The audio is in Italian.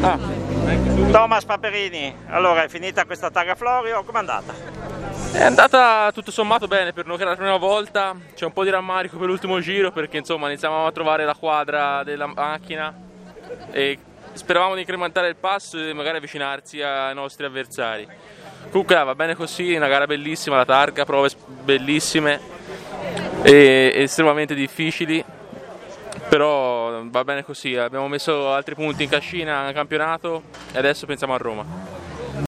Thomas Paperini, allora è finita questa Targa Florio, com'è andata? È andata tutto sommato bene per noi che era la prima volta, c'è un po' di rammarico per l'ultimo giro perché insomma iniziavamo a trovare la quadra della macchina e speravamo di incrementare il passo e magari avvicinarsi ai nostri avversari. Comunque va bene così, una gara bellissima la Targa, prove bellissime e estremamente difficili, però va bene così, abbiamo messo altri punti in cascina nel campionato e adesso pensiamo a Roma.